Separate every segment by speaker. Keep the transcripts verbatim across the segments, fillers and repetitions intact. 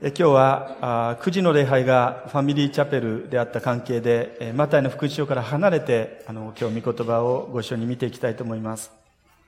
Speaker 1: 今日はくじの礼拝がファミリーチャペルであった関係で、マタイの福音書から離れて、あの今日御言葉をご一緒に見ていきたいと思います。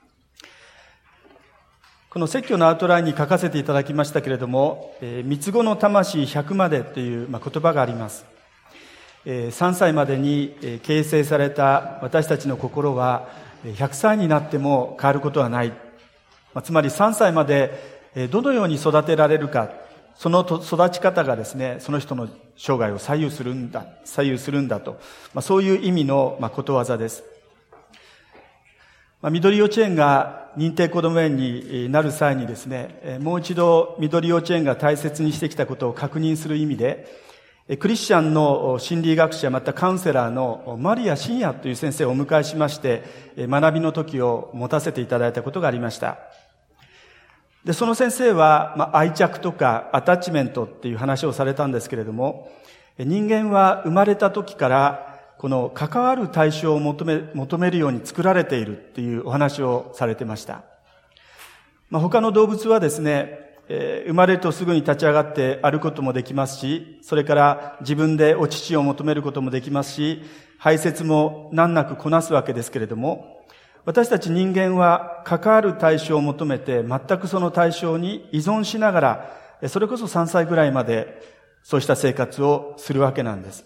Speaker 1: この説教のアウトラインに書かせていただきましたけれども、三つ子の魂ひゃくまでという言葉があります。さんさいまでに形成された私たちの心はひゃくさいになっても変わることはない。つまりさんさいまでどのように育てられるか、その育ち方がですね、その人の生涯を左右するんだ、左右するんだと、まあ、そういう意味の、まあ、ことわざです。まあ、緑幼稚園が認定こども園になる際にですね、もう一度緑幼稚園が大切にしてきたことを確認する意味で、クリスチャンの心理学者またカウンセラーのマリア信也という先生をお迎えしまして、学びの時を持たせていただいたことがありました。で、その先生は、まあ、愛着とかアタッチメントっていう話をされたんですけれども、人間は生まれた時からこの関わる対象を求め、求めるように作られているっていうお話をされてました。まあ、他の動物はですね、えー、生まれるとすぐに立ち上がって歩くこともできますし、それから自分でお乳を求めることもできますし、排泄も難なくこなすわけですけれども、私たち人間は関わる対象を求めて全くその対象に依存しながら、それこそさんさいぐらいまでそうした生活をするわけなんです。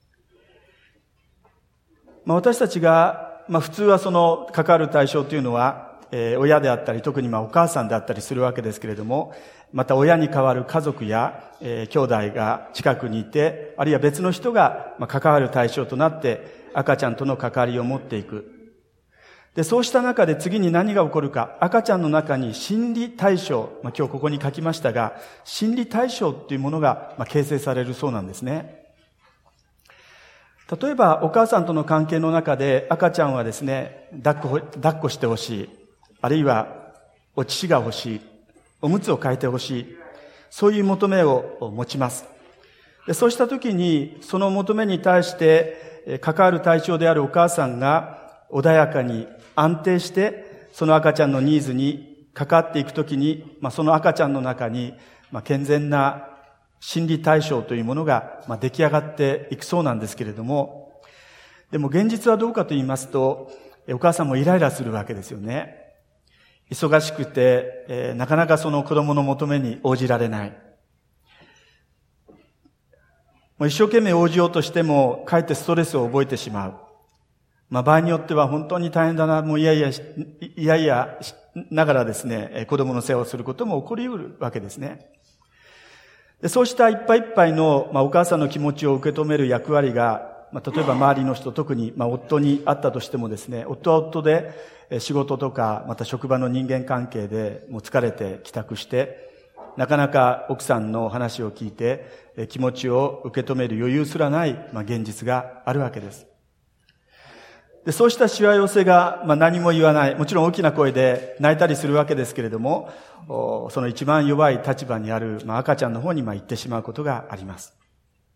Speaker 1: まあ、私たちが、まあ、普通はその関わる対象というのは、えー、親であったり、特にまあお母さんであったりするわけですけれども、また親に代わる家族や、えー、兄弟が近くにいて、あるいは別の人が、まあ、関わる対象となって赤ちゃんとの関わりを持っていく。で、そうした中で次に何が起こるか、赤ちゃんの中に心理対象、まあ、今日ここに書きましたが、心理対象っていうものが、まあ、形成されるそうなんですね。例えば、お母さんとの関係の中で赤ちゃんはですね、抱っこ、抱っこしてほしい、あるいはお乳が欲しい、おむつを変えてほしい、そういう求めを持ちます。で、そうした時に、その求めに対して関わる対象であるお母さんが穏やかに安定してその赤ちゃんのニーズに関わっていくときに、まあ、その赤ちゃんの中に、まあ、健全な心理対象というものが、まあ、出来上がっていくそうなんですけれども、でも現実はどうかと言いますと、お母さんもイライラするわけですよね。忙しくて、えー、なかなかその子供の求めに応じられない。もう一生懸命応じようとしても、かえってストレスを覚えてしまう。まあ、場合によっては本当に大変だな、もういやいや、いやいやながらですね、子供の世話をすることも起こり得るわけですね。で、そうしたいっぱいいっぱいの、まあ、お母さんの気持ちを受け止める役割が、まあ、例えば周りの人、特に、まあ、夫にあったとしてもですね、夫は夫で仕事とか、また職場の人間関係でもう疲れて帰宅して、なかなか奥さんの話を聞いて、気持ちを受け止める余裕すらない、まあ、現実があるわけです。で、そうしたしわ寄せが、まあ、何も言わない、もちろん大きな声で泣いたりするわけですけれども、その一番弱い立場にある、まあ、赤ちゃんの方にまあ行ってしまうことがあります。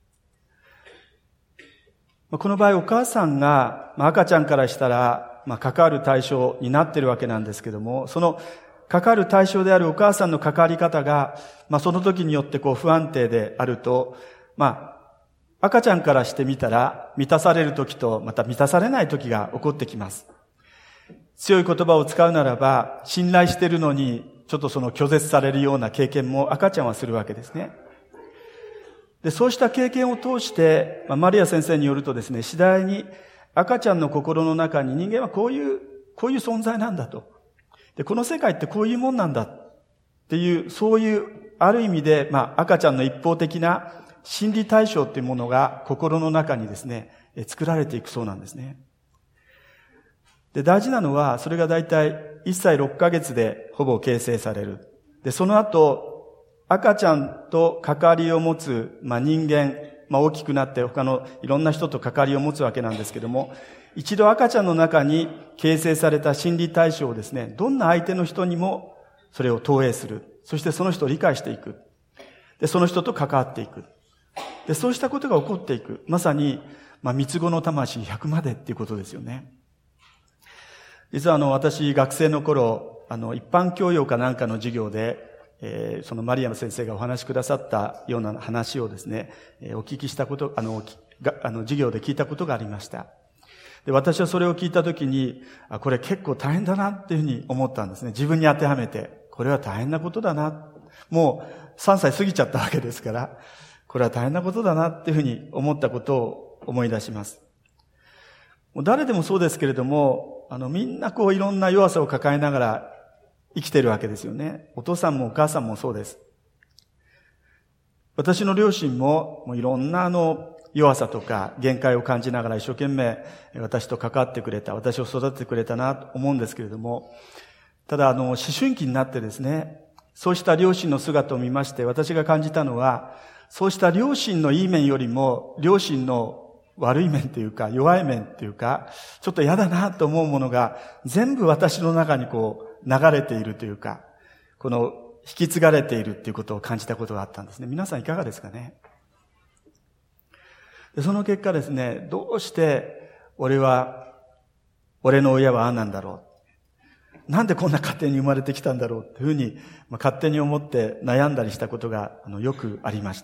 Speaker 1: この場合、お母さんが、まあ、赤ちゃんからしたら、まあ、関わる対象になっているわけなんですけども、その関わる対象であるお母さんの関わり方が、まあ、その時によってこう不安定であると、まあ、赤ちゃんからしてみたら、満たされる時とまた満たされない時が起こってきます。強い言葉を使うならば、信頼しているのに、ちょっとその拒絶されるような経験も赤ちゃんはするわけですね。で、そうした経験を通して、まあ、マリア先生によるとですね、次第に赤ちゃんの心の中に人間はこういう、こういう存在なんだと。で、この世界ってこういうもんなんだっていう、そういう、ある意味で、まあ、赤ちゃんの一方的な心理対象というものが心の中にですね、作られていくそうなんですね。で、大事なのは、それがだいたいいっさいろっかげつでほぼ形成される。で、その後、赤ちゃんと関わりを持つ、まあ、人間、まあ、大きくなって他のいろんな人と関わりを持つわけなんですけども、一度赤ちゃんの中に形成された心理対象をですね、どんな相手の人にもそれを投影する。そしてその人を理解していく。で、その人と関わっていく。で、そうしたことが起こっていく。まさに、まあ、三つ子の魂ひゃくまでっていうことですよね。実はあの、私、学生の頃、あの、一般教養かなんかの授業で、 えー、そのマリアム先生がお話しくださったような話をですね、えー、お聞きしたこと、あの、があの授業で聞いたことがありました。で、私はそれを聞いたときに、あ、これ結構大変だなっていうふうに思ったんですね。自分に当てはめて、これは大変なことだな。もうさんさい過ぎちゃったわけですから、これは大変なことだなっていうふうに思ったことを思い出します。もう誰でもそうですけれども、あのみんなこういろんな弱さを抱えながら生きてるわけですよね。お父さんもお母さんもそうです。私の両親も、もういろんなあの弱さとか限界を感じながら一生懸命私と関わってくれた、私を育ててくれたなと思うんですけれども、ただあの思春期になってですね、そうした両親の姿を見まして、私が感じたのは、そうした両親のいい面よりも両親の悪い面というか弱い面というか、ちょっと嫌だなと思うものが全部私の中にこう流れているというか、この引き継がれているということを感じたことがあったんですね。皆さんいかがですかね。でその結果ですね、どうして俺は、俺の親はああなんだろう。なんでこんな家庭に生まれてきたんだろうっていうふうに、まあ、勝手に思って悩んだりしたことがあのよくありました。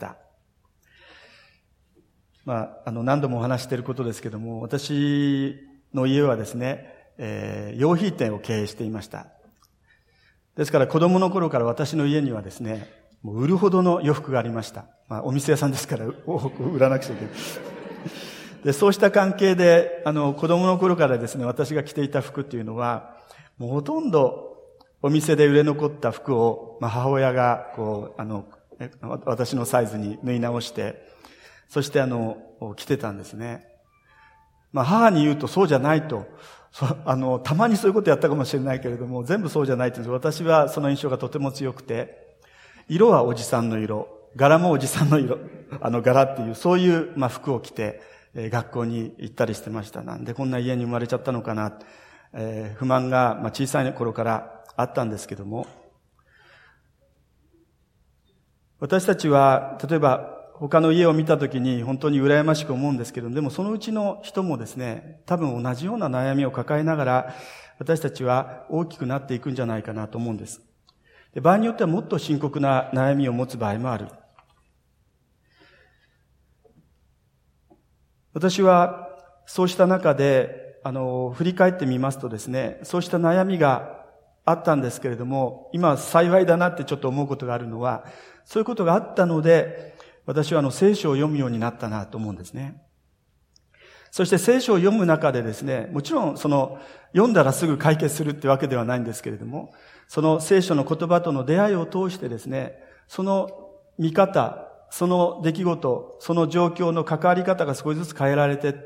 Speaker 1: まあ、あの何度もお話していることですけども、私の家はですね、えー、洋品店を経営していました。ですから子供の頃から私の家にはですね、もう売るほどの洋服がありました。まあ、お店屋さんですから多く売らなくちゃいけない。で、そうした関係で、あの、子供の頃からですね、私が着ていた服っていうのは、もうほとんどお店で売れ残った服を、まあ、母親が、こう、あの、私のサイズに縫い直して、そしてあの、着てたんですね。まあ、母に言うとそうじゃないと、あの、たまにそういうことやったかもしれないけれども、全部そうじゃないという、私はその印象がとても強くて、色はおじさんの色、柄もおじさんの色、あの柄っていう、そういう、まあ、服を着て、えー、学校に行ったりしてました。なんでこんな家に生まれちゃったのかな、えー、不満が、まあ、小さい頃からあったんですけども、私たちは、例えば、他の家を見たときに本当に羨ましく思うんですけど、でもそのうちの人もですね、多分同じような悩みを抱えながら、私たちは大きくなっていくんじゃないかなと思うんです。で、場合によってはもっと深刻な悩みを持つ場合もある。私はそうした中で、あの、振り返ってみますとですね、そうした悩みがあったんですけれども、今幸いだなってちょっと思うことがあるのは、そういうことがあったので、私はあの聖書を読むようになったなと思うんですね。そして聖書を読む中でですね、もちろんその読んだらすぐ解決するってわけではないんですけれども、その聖書の言葉との出会いを通してですね、その見方、その出来事、その状況の関わり方が少しずつ変えられていって、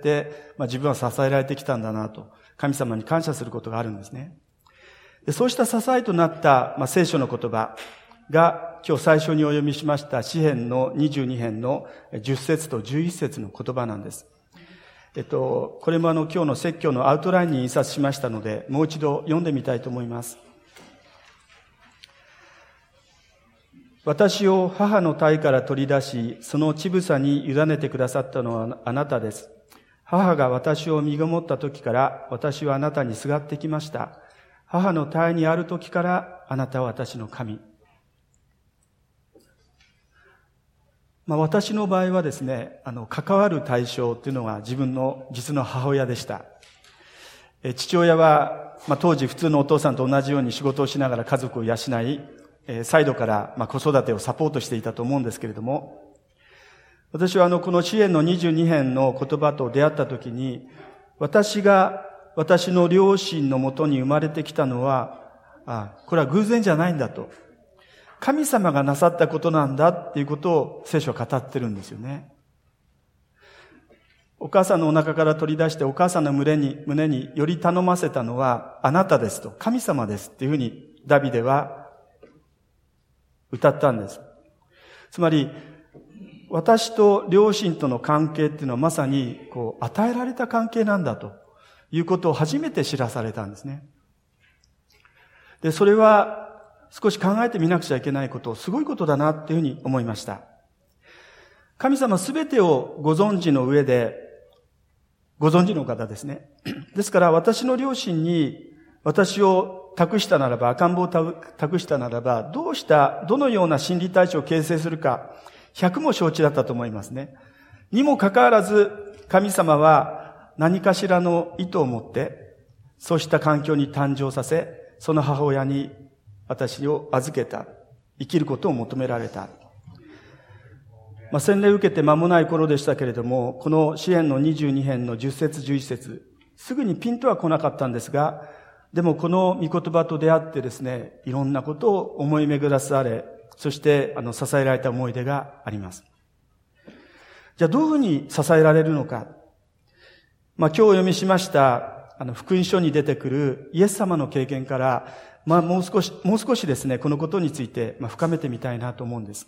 Speaker 1: まあ、自分は支えられてきたんだなと、神様に感謝することがあるんですね。でそうした支えとなった、まあ、聖書の言葉が、今日最初にお読みしました詩編のにじゅうに編のじゅっ節とじゅういち節の言葉なんです。えっと、これもあの今日の説教のアウトラインに印刷しましたので、もう一度読んでみたいと思います。私を母の胎から取り出し、その乳房に委ねてくださったのはあなたです。母が私を身ごもった時から私はあなたにすがってきました。母の胎にある時からあなたは私の神。まあ、私の場合はですね、あの、関わる対象っていうのは自分の実の母親でした。え父親は、まあ、当時普通のお父さんと同じように仕事をしながら家族を養い、えサイドから、まあ、子育てをサポートしていたと思うんですけれども、私はあの、この詩編のにじゅうに編の言葉と出会ったときに、私が私の両親のもとに生まれてきたのは、あ、これは偶然じゃないんだと。神様がなさったことなんだっていうことを聖書は語ってるんですよね。お母さんのお腹から取り出してお母さんの胸に、胸により頼ませたのはあなたですと、神様ですっていうふうにダビデは歌ったんです。つまり、私と両親との関係っていうのはまさにこう与えられた関係なんだということを初めて知らされたんですね。で、それは少し考えてみなくちゃいけないこと、すごいことだなっていうふうに思いました。神様すべてをご存知の上で、ご存知の方ですね。ですから私の両親に私をを託したならば、赤ん坊を託したならば、どうした、どのような心理対象を形成するか、百も承知だったと思いますね。にもかかわらず、神様は何かしらの意図を持って、そうした環境に誕生させ、その母親に私を預けた。生きることを求められた。まあ、洗礼を受けて間もない頃でしたけれども、この詩編のにじゅうに編のじゅっ節じゅういち節、すぐにピンとは来なかったんですが、でもこの御言葉と出会ってですね、いろんなことを思い巡らされ、そしてあの支えられた思い出があります。じゃあどういうふうに支えられるのか。まあ今日お読みしましたあの福音書に出てくるイエス様の経験から、まあもう少し、もう少しですね、このことについてまあ深めてみたいなと思うんです。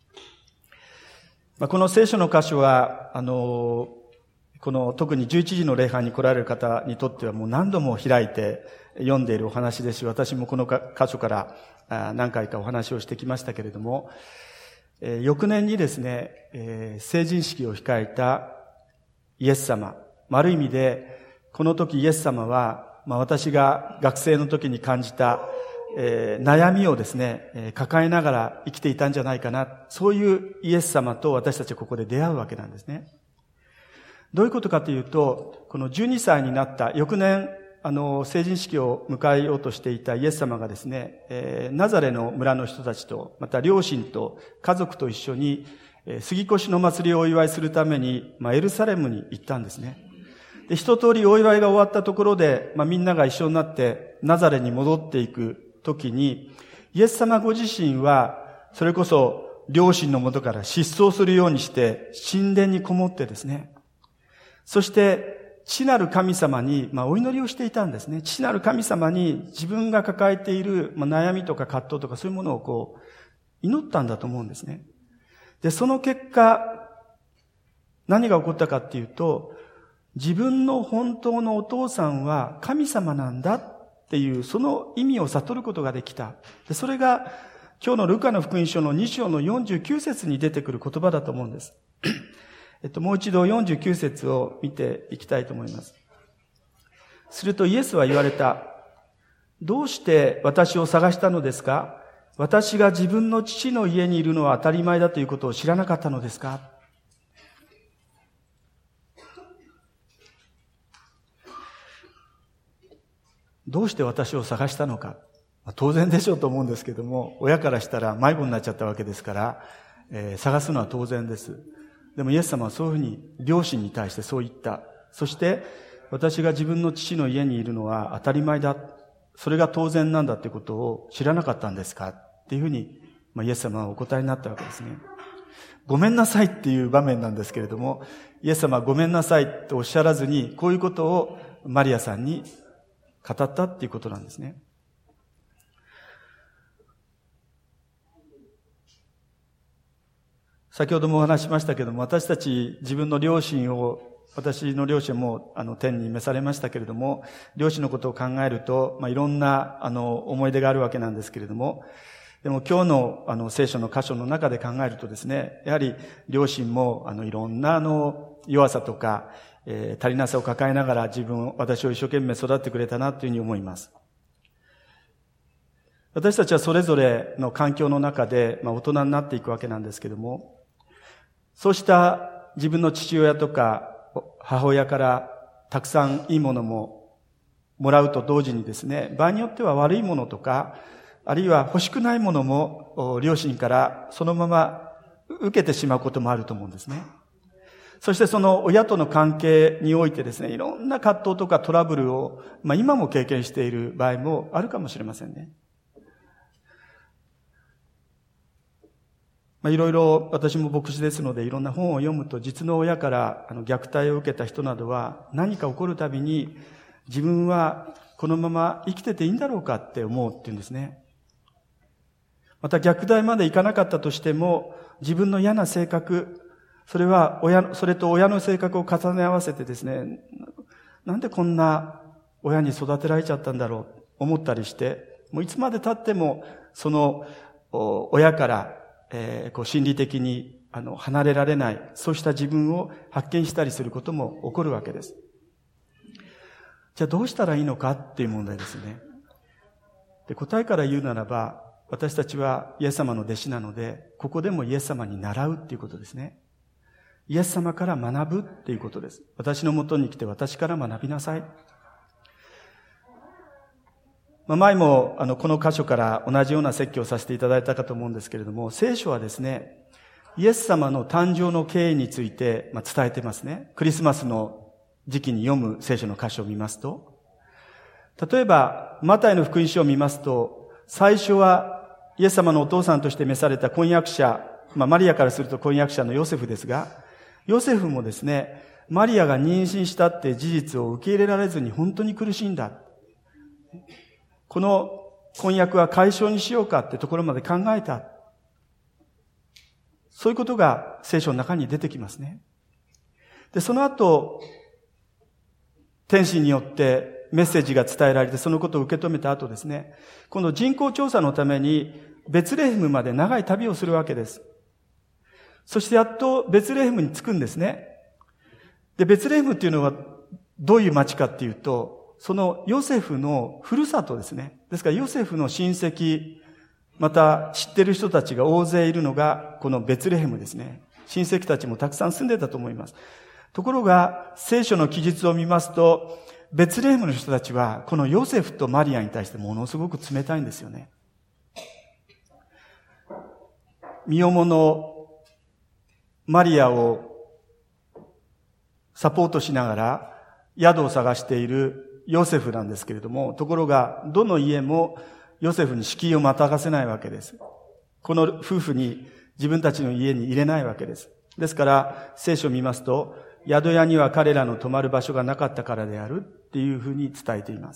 Speaker 1: まあ、この聖書の箇所は、あの、この特にじゅういちじの礼拝に来られる方にとってはもう何度も開いて読んでいるお話ですし、私もこの箇所から何回かお話をしてきましたけれども、えー、翌年にですね、えー、成人式を控えたイエス様、ある意味でこの時イエス様は、まあ、私が学生の時に感じた、えー、悩みをですね、えー、抱えながら生きていたんじゃないかな、そういうイエス様と私たちはここで出会うわけなんですね。どういうことかというと、このじゅうにさいになった翌年、あの、成人式を迎えようとしていたイエス様がですね、えー、ナザレの村の人たちと、また両親と家族と一緒に、えー、杉越の祭りをお祝いするために、まあ、エルサレムに行ったんですね。で、一通りお祝いが終わったところで、まあ、みんなが一緒になってナザレに戻っていく時に、イエス様ご自身は、それこそ両親の元から失踪するようにして、神殿にこもってですね、そして、父なる神様に、まあ、お祈りをしていたんですね。父なる神様に自分が抱えている、まあ、悩みとか葛藤とかそういうものをこう、祈ったんだと思うんですね。で、その結果、何が起こったかっていうと、自分の本当のお父さんは神様なんだっていう、その意味を悟ることができた。で、それが、今日のルカの福音書のに章のよんじゅうきゅう節に出てくる言葉だと思うんです。えっと、もう一度よんじゅうきゅう節を見ていきたいと思います。するとイエスは言われた。どうして私を探したのですか？私が自分の父の家にいるのは当たり前だということを知らなかったのですか？どうして私を探したのか。当然でしょうと思うんですけども、親からしたら迷子になっちゃったわけですから、えー、探すのは当然です。でもイエス様はそういうふうに両親に対してそう言った。そして私が自分の父の家にいるのは当たり前だ。それが当然なんだということを知らなかったんですかっていうふうに、まあ、イエス様はお答えになったわけですね。ごめんなさいっていう場面なんですけれども、イエス様はごめんなさいとおっしゃらずに、こういうことをマリアさんに語ったっていうことなんですね。先ほどもお話しましたけども、私たち自分の両親を、私の両親もあの天に召されましたけれども、両親のことを考えると、まあ、いろんなあの思い出があるわけなんですけれども、でも今日のあの聖書の箇所の中で考えるとですね、やはり両親もあのいろんなあの弱さとか、えー、足りなさを抱えながら自分、私を一生懸命育ってくれたなというふうに思います。私たちはそれぞれの環境の中で、まあ、大人になっていくわけなんですけれども、そうした自分の父親とか母親からたくさんいいものももらうと同時にですね、場合によっては悪いものとか、あるいは欲しくないものも両親からそのまま受けてしまうこともあると思うんですね。そしてその親との関係においてですね、いろんな葛藤とかトラブルを、まあ、今も経験している場合もあるかもしれませんね。まあ、いろいろ私も牧師ですのでいろんな本を読むと、実の親からあの虐待を受けた人などは何か起こるたびに自分はこのまま生きてていいんだろうかって思うっていうんですね。また虐待までいかなかったとしても自分の嫌な性格、それは親、それと親の性格を重ね合わせてですね、なんでこんな親に育てられちゃったんだろう思ったりして、もういつまで経ってもその親からえー、こう心理的にあの離れられない、そうした自分を発見したりすることも起こるわけです。じゃあどうしたらいいのかっていう問題ですね。 で、答えから言うならば、私たちはイエス様の弟子なので、ここでもイエス様に習うっていうことですね。イエス様から学ぶっていうことです。私のもとに来て私から学びなさい。まあ、前もあのこの箇所から同じような説教をさせていただいたかと思うんですけれども、聖書はですね、イエス様の誕生の経緯について、まあ、伝えてますね。クリスマスの時期に読む聖書の箇所を見ますと、例えばマタイの福音書を見ますと、最初はイエス様のお父さんとして召された婚約者、まあ、マリアからすると婚約者のヨセフですが、ヨセフもですね、マリアが妊娠したって事実を受け入れられずに本当に苦しんだ。この婚約は解消にしようかってところまで考えた。そういうことが聖書の中に出てきますね。で、その後、天使によってメッセージが伝えられて、そのことを受け止めた後ですね、今度人口調査のためにベツレヘムまで長い旅をするわけです。そしてやっとベツレヘムに着くんですね。で、ベツレヘムっていうのはどういう町かっていうと、そのヨセフのふるさとですね。ですからヨセフの親戚、また知ってる人たちが大勢いるのがこのベツレヘムですね。親戚たちもたくさん住んでたと思います。ところが聖書の記述を見ますと、ベツレヘムの人たちはこのヨセフとマリアに対してものすごく冷たいんですよね。身重のマリアをサポートしながら宿を探しているヨセフなんですけれども、ところがどの家もヨセフに敷居をまたがせないわけです。この夫婦に自分たちの家に入れないわけです。ですから聖書を見ますと、宿屋には彼らの泊まる場所がなかったからであるっていうふうに伝えています。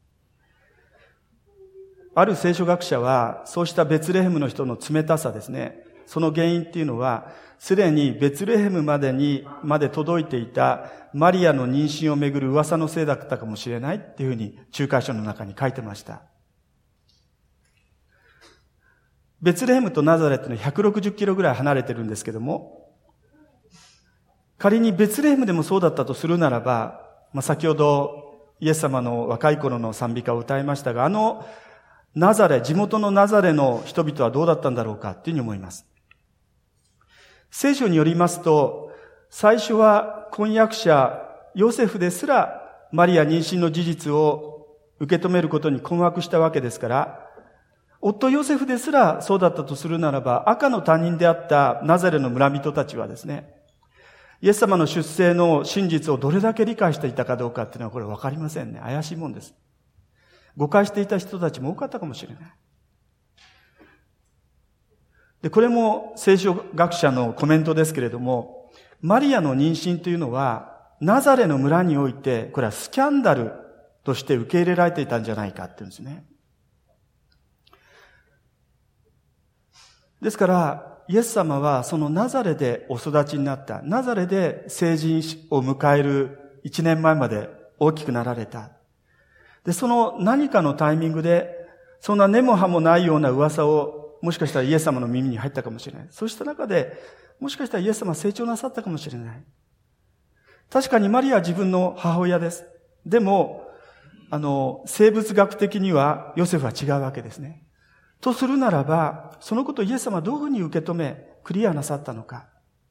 Speaker 1: ある聖書学者はそうしたベツレヘムの人の冷たさですね、その原因っていうのは、すでにベツレヘムまでにまで届いていたマリアの妊娠をめぐる噂のせいだったかもしれないっていうふうに仲介書の中に書いてました。ベツレヘムとナザレってのはひゃくろくじゅっキロぐらい離れてるんですけども、仮にベツレヘムでもそうだったとするならば、まあ、先ほどイエス様の若い頃の賛美歌を歌いましたが、あのナザレ、地元のナザレの人々はどうだったんだろうかっていうふうに思います。聖書によりますと、最初は婚約者ヨセフですらマリア妊娠の事実を受け止めることに困惑したわけですから、夫ヨセフですらそうだったとするならば、赤の他人であったナザレの村人たちはですね、イエス様の出生の真実をどれだけ理解していたかどうかっていうのはこれ分かりませんね。怪しいもんです。誤解していた人たちも多かったかもしれない。で、これも聖書学者のコメントですけれども、マリアの妊娠というのは、ナザレの村において、これはスキャンダルとして受け入れられていたんじゃないかっていうんですね。ですから、イエス様はそのナザレでお育ちになった、ナザレで成人を迎えるいちねんまえまで大きくなられた。で、その何かのタイミングで、そんな根も葉もないような噂をもしかしたらイエス様の耳に入ったかもしれない。そうした中で、もしかしたらイエス様は成長なさったかもしれない。確かにマリアは自分の母親です。でも、あの、生物学的にはヨセフは違うわけですね。とするならば、そのことをイエス様はどういうふうに受け止め、クリアなさったのか。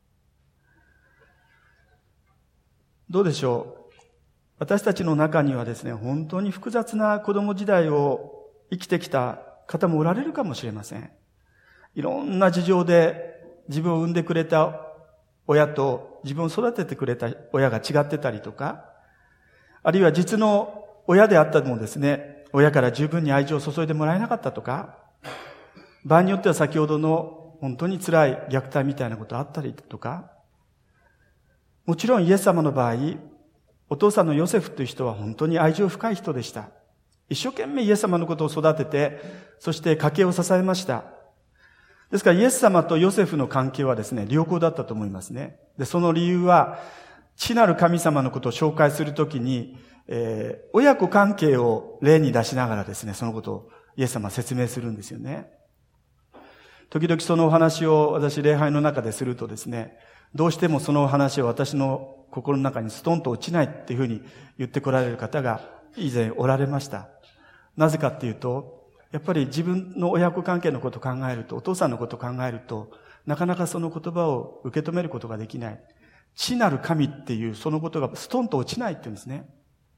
Speaker 1: どうでしょう。私たちの中にはですね、本当に複雑な子供時代を生きてきた方もおられるかもしれません。いろんな事情で自分を産んでくれた親と自分を育ててくれた親が違ってたりとか、あるいは実の親であったのもですね、親から十分に愛情を注いでもらえなかったとか、場合によっては先ほどの本当に辛い虐待みたいなことあったりとか、もちろんイエス様の場合、お父さんのヨセフという人は本当に愛情深い人でした。一生懸命イエス様のことを育てて、そして家計を支えました。ですからイエス様とヨセフの関係はですね、良好だったと思いますね。で、その理由は、父なる神様のことを紹介するときに、えー、親子関係を例に出しながらですね、そのことをイエス様は説明するんですよね。時々そのお話を私礼拝の中でするとですね、どうしてもそのお話を私の心の中にストンと落ちないっていうふうに言ってこられる方が以前おられました。なぜかっていうと、 やっぱり自分の親子関係のことを考えると、お父さんのことを考えると、なかなかその言葉を受け止めることができない。父なる神っていうそのことがストンと落ちないって言うんですね。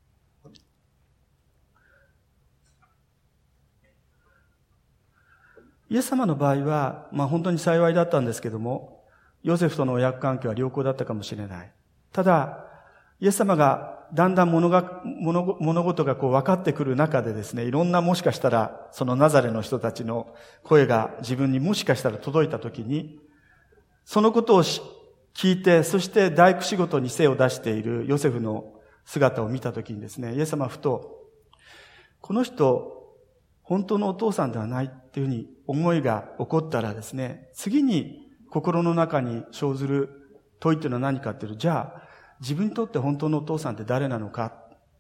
Speaker 1: イエス様の場合は、まあ本当に幸いだったんですけども、ヨセフとの親子関係は良好だったかもしれない。ただ、イエス様がだんだん物が、物、物事がこう分かってくる中でですね、いろんなもしかしたら、そのナザレの人たちの声が自分にもしかしたら届いたときに、そのことを聞いて、そして大工仕事に精を出しているヨセフの姿を見たときにですね、イエス様はふと、この人、本当のお父さんではないっていうふうに思いが起こったらですね、次に心の中に生ずる問いっていうのは何かっていうと、じゃあ自分にとって本当のお父さんって誰なのか、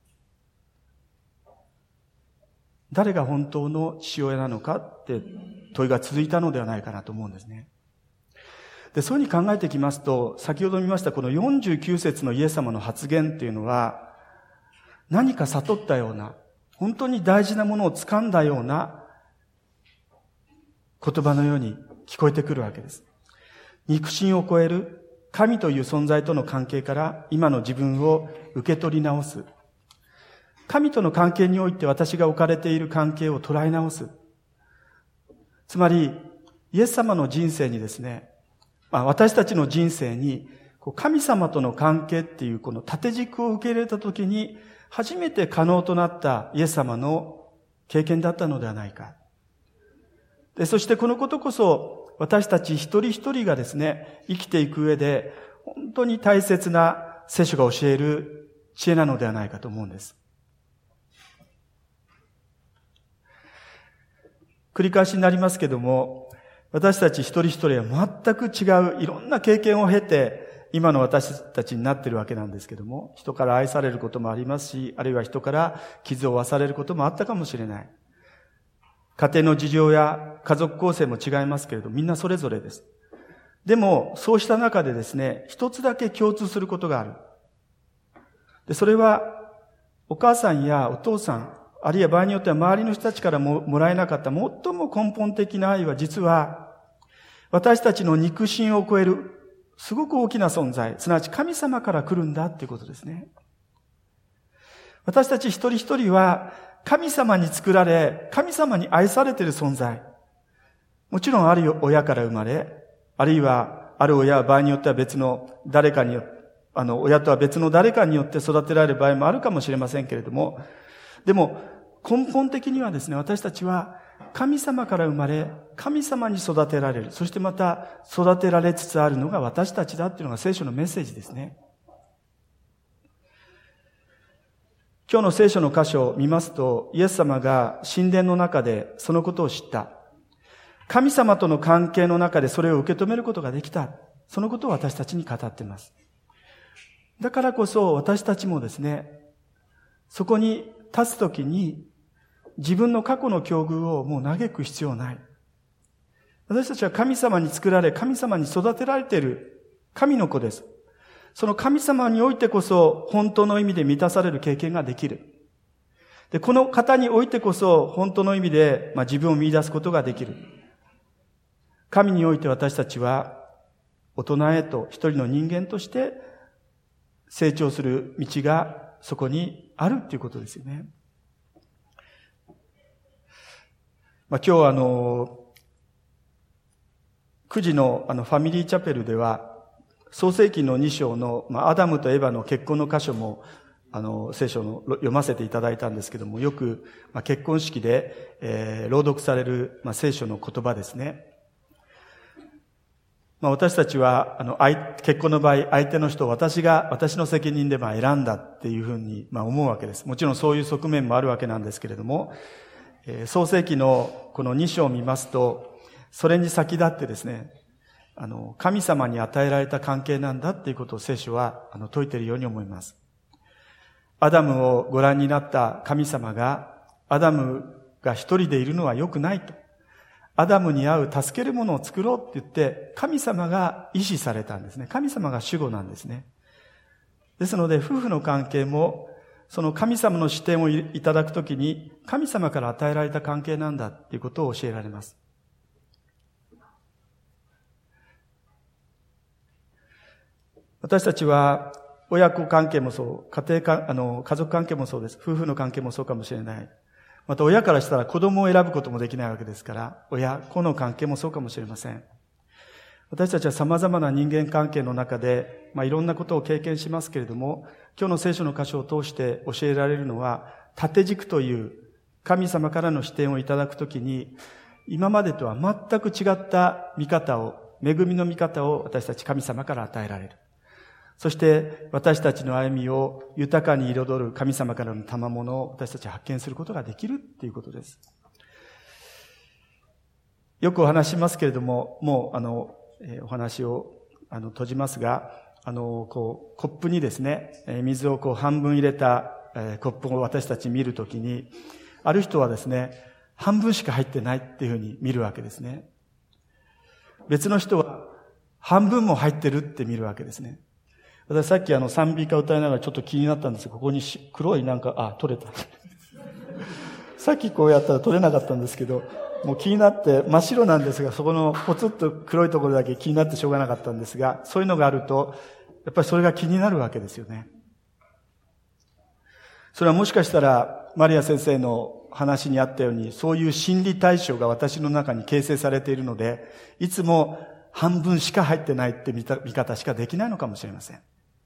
Speaker 1: 誰が本当の父親なのかって問いが続いたのではないかなと思うんですね。で、そういうふうに考えてきますと、先ほど見ましたこのよんじゅうきゅう節のイエス様の発言っていうのは、何か悟ったような、本当に大事なものを掴んだような言葉のように聞こえてくるわけです。肉親を超える神という存在との関係から今の自分を受け取り直す。神との関係において私が置かれている関係を捉え直す。つまり、イエス様の人生にですね、まあ、私たちの人生に神様との関係っていうこの縦軸を受け入れたときに初めて可能となったイエス様の経験だったのではないか。で、そしてこのことこそ私たち一人一人がですね、生きていく上で本当に大切な聖書が教える知恵なのではないかと思うんです。繰り返しになりますけども、私たち一人一人は全く違ういろんな経験を経て今の私たちになっているわけなんですけども、人から愛されることもありますし、あるいは人から傷を負わされることもあったかもしれない。家庭の事情や家族構成も違いますけれど、みんなそれぞれです。でも、そうした中でですね、一つだけ共通することがある。で、それは、お母さんやお父さん、あるいは場合によっては周りの人たちからももらえなかった最も根本的な愛は実は、私たちの肉親を超える、すごく大きな存在、すなわち神様から来るんだっていうことですね。私たち一人一人は、神様に作られ、神様に愛されている存在。もちろんある親から生まれ、あるいはある親は場合によっては別の誰かによって、あの、親とは別の誰かによって育てられる場合もあるかもしれませんけれども、でも根本的にはですね、私たちは神様から生まれ、神様に育てられる。そしてまた育てられつつあるのが私たちだっていうのが聖書のメッセージですね。今日の聖書の箇所を見ますと、イエス様が神殿の中でそのことを知った。神様との関係の中でそれを受け止めることができた。そのことを私たちに語っています。だからこそ私たちもですね、そこに立つときに自分の過去の境遇をもう嘆く必要ない。私たちは神様に作られ、神様に育てられている神の子です。その神様においてこそ本当の意味で満たされる経験ができる。で、この方においてこそ本当の意味で、まあ、自分を見出すことができる。神において私たちは大人へと一人の人間として成長する道がそこにあるっていうことですよね。まあ、今日はあの、くじのあのファミリーチャペルでは、創世記のに章の、まあ、アダムとエバの結婚の箇所も、あの、聖書の読ませていただいたんですけども、よく、まあ、結婚式で、えー、朗読される、まあ、聖書の言葉ですね。まあ、私たちは、あの、結婚の場合、相手の人を私が、私の責任でまあ選んだっていうふうに、まあ、思うわけです。もちろんそういう側面もあるわけなんですけれども、えー、創世記のこのに章を見ますと、それに先立ってですね、あの、神様に与えられた関係なんだっていうことを聖書は、あの、説いているように思います。アダムをご覧になった神様が、アダムが一人でいるのは良くないと。アダムに合う助けるものを作ろうって言って、神様が意志されたんですね。神様が主語なんですね。ですので、夫婦の関係も、 その神様の視点をいただくときに、神様から与えられた関係なんだっていうことを教えられます。私たちは、親子関係もそう、家庭か、あの、家族関係もそうです。夫婦の関係もそうかもしれない。また親からしたら子供を選ぶこともできないわけですから、親子の関係もそうかもしれません。私たちは様々な人間関係の中で、まあ、いろんなことを経験しますけれども、今日の聖書の箇所を通して教えられるのは、縦軸という神様からの視点をいただくときに、今までとは全く違った見方を、恵みの見方を私たち神様から与えられる。そして私たちの歩みを豊かに彩る神様からの賜物を私たちは発見することができるということです。よくお話しますけれども、もうあの、えー、お話をあの閉じますが、あの、こう、コップにですね、水をこう半分入れた、えー、コップを私たち見るときに、ある人はですね、半分しか入ってないっていうふうに見るわけですね。別の人は半分も入ってるって見るわけですね。私さっきあの賛美歌を歌いながらちょっと気になったんですが、ここに黒いなんか、あ、取れた。さっきこうやったら取れなかったんですけど、もう気になって真っ白なんですが、そこのポツッと黒いところだけ気になってしょうがなかったんですが、そういうのがあると、やっぱりそれが気になるわけですよね。それはもしかしたら、マリア先生の話にあったように、そういう心理対象が私の中に形成されているので、いつも半分しか入ってないって見方しかできないのかもしれません。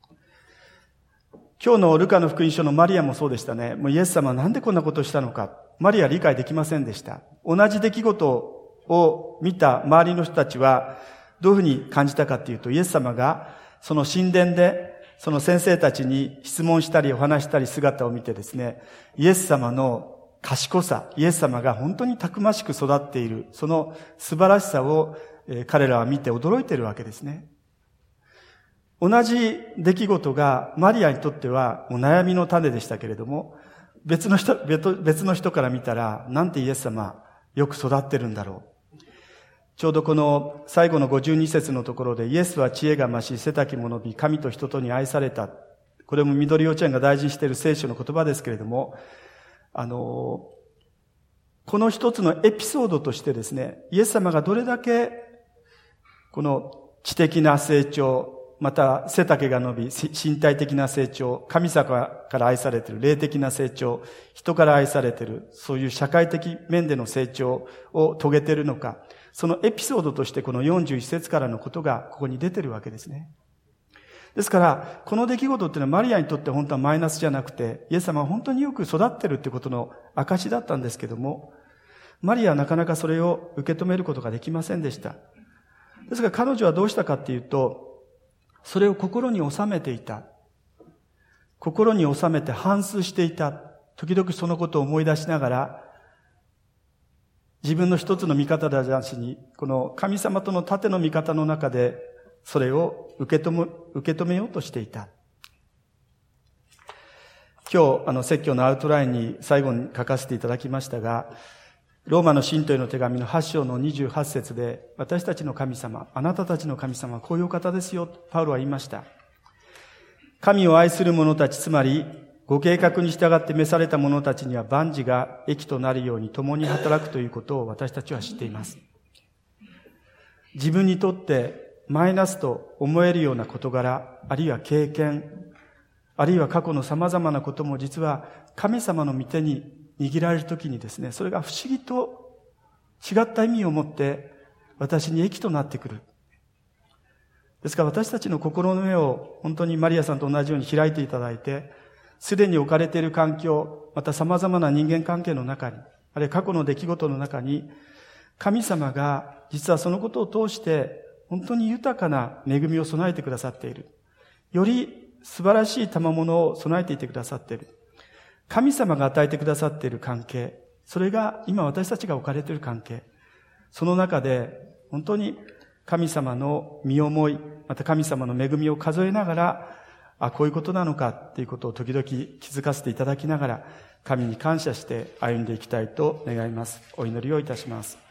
Speaker 1: 今日のルカの福音書のマリアもそうでしたね。もうイエス様はなんでこんなことをしたのか。マリアは理解できませんでした。同じ出来事を見た周りの人たちはどういうふうに感じたかっていうと、イエス様がその神殿でその先生たちに質問したりお話したり姿を見てですね、イエス様の賢さ、イエス様が本当にたくましく育っている、その素晴らしさを彼らは見て驚いているわけですね。同じ出来事がマリアにとってはもう悩みの種でしたけれども、別の人、別の人から見たら、なんてイエス様よく育ってるんだろう。ちょうどこの最後のごじゅうに節のところで、イエスは知恵が増し、背丈も伸び、神と人とに愛された。これも緑幼稚園が大事にしている聖書の言葉ですけれども、あの、この一つのエピソードとしてですね、イエス様がどれだけこの知的な成長、また背丈が伸び、身体的な成長、神様から愛されている霊的な成長、人から愛されている、そういう社会的面での成長を遂げているのか、そのエピソードとしてこのよんじゅういち節からのことがここに出ているわけですね。ですから、この出来事っていうのはマリアにとって本当はマイナスじゃなくて、イエス様は本当によく育っているってことの証だったんですけども、マリアはなかなかそれを受け止めることができませんでした。ですが彼女はどうしたかっていうと、それを心に収めていた。心に収めて反芻していた。時々そのことを思い出しながら、自分の一つの見方だじゃなしに、この神様との縦の見方の中で、それを受け止め、受け止めようとしていた。今日、あの、説教のアウトラインに最後に書かせていただきましたが、ローマの信徒への手紙のはち章のにじゅうはち節で、私たちの神様、あなたたちの神様はこういうお方ですよ、パウロは言いました。神を愛する者たち、つまり、ご計画に従って召された者たちには万事が益となるように共に働くということを私たちは知っています。自分にとってマイナスと思えるような事柄、あるいは経験、あるいは過去の様々なことも実は神様の御手に握られるときにですね、それが不思議と違った意味を持って私に益となってくる。ですから私たちの心の目を本当にマリアさんと同じように開いていただいて、すでに置かれている環境、また様々な人間関係の中に、あるいは過去の出来事の中に、神様が実はそのことを通して本当に豊かな恵みを備えてくださっている。より素晴らしい賜物を備えていてくださっている。神様が与えてくださっている関係、それが今私たちが置かれている関係、その中で本当に神様の身思い、また神様の恵みを数えながら、あ、こういうことなのかっていうことを時々気づかせていただきながら、神に感謝して歩んでいきたいと願います。お祈りをいたします。